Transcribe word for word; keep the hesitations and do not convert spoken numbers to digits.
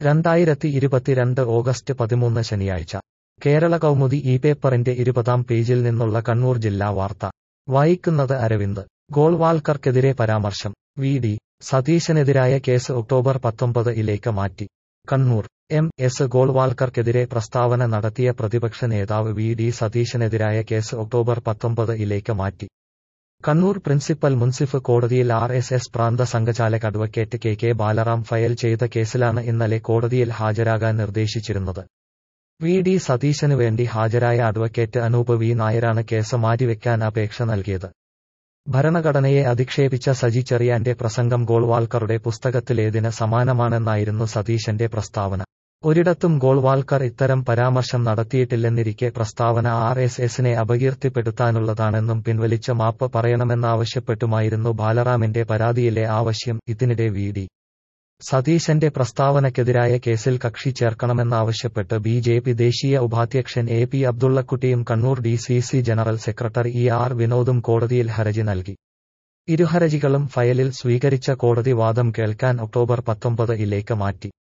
രണ്ടായിരത്തി ഇരുപത്തിരണ്ട് ഓഗസ്റ്റ് പതിമൂന്ന് ശനിയാഴ്ച കേരള കൗമുദി ഈ പേപ്പറിന്റെ ഇരുപതാം പേജിൽ നിന്നുള്ള കണ്ണൂർ ജില്ലാ വാർത്ത വായിക്കുന്നത് അരവിന്ദ്. ഗോൾവാൾക്കർക്കെതിരെ പരാമർശം. വി ഡി സതീശനെതിരായ കേസ് ഒക്ടോബർ പത്തൊമ്പത് ഇലേക്ക് മാറ്റി. കണ്ണൂർ. എം എസ് ഗോൾവാൾക്കർക്കെതിരെ പ്രസ്താവന നടത്തിയ പ്രതിപക്ഷ നേതാവ് വി ഡി സതീശനെതിരായ കേസ് ഒക്ടോബർ പത്തൊമ്പത് ഇലേക്ക് മാറ്റി. കണ്ണൂർ പ്രിൻസിപ്പൽ മുൻസിഫ് കോടതിയിൽ ആർ എസ് എസ് പ്രാന്ത സംഘചാലക് advocate K K Balaram file ചെയ്ത കേസിലാണ് ഇന്നലെ കോടതിയിൽ ഹാജരാകാൻ നിർദ്ദേശിച്ചിരുന്നത്. വി ഡി സതീശനു വേണ്ടി ഹാജരായ അഡ്വക്കേറ്റ് അനൂപ് വി നായരാണ് കേസ് മാറ്റിവെക്കാൻ അപേക്ഷ നൽകിയത്. ഭരണഘടനയെ അധിക്ഷേപിച്ച സജി ചെറിയാന്റെ പ്രസംഗം ഗോൾവാൾക്കറുടെ പുസ്തകത്തിലേതിന് സമാനമാണെന്നായിരുന്നു സതീശന്റെ പ്രസ്താവന. ഒരിടത്തും ഗോൾവാൾക്കർ ഇത്തരം പരാമർശം നടത്തിയിട്ടില്ലെന്നിരിക്കെ പ്രസ്താവന ആർ എസ് എസിനെ അപകീർത്തിപ്പെടുത്താനുള്ളതാണെന്നും പിൻവലിച്ച് മാപ്പ് പറയണമെന്നാവശ്യപ്പെട്ടുമായിരുന്നു ബാലറാമിന്റെ പരാതിയിലെ ആവശ്യം. ഇതിനിടെ വി ഡി സതീശന്റെ പ്രസ്താവനയ്ക്കെതിരായ കേസിൽ കക്ഷി ചേർക്കണമെന്നാവശ്യപ്പെട്ട് ബി ജെ പി ദേശീയ ഉപാധ്യക്ഷൻ എ പി അബ്ദുള്ളക്കുട്ടിയും കണ്ണൂർ D C C general secretary E R വിനോദും കോടതിയിൽ ഹർജി നൽകി. ഇരുഹർജികളും ഫയലിൽ സ്വീകരിച്ച കോടതി വാദം കേൾക്കാൻ ഒക്ടോബർ പത്തൊമ്പത് ഇലേക്ക് മാറ്റി.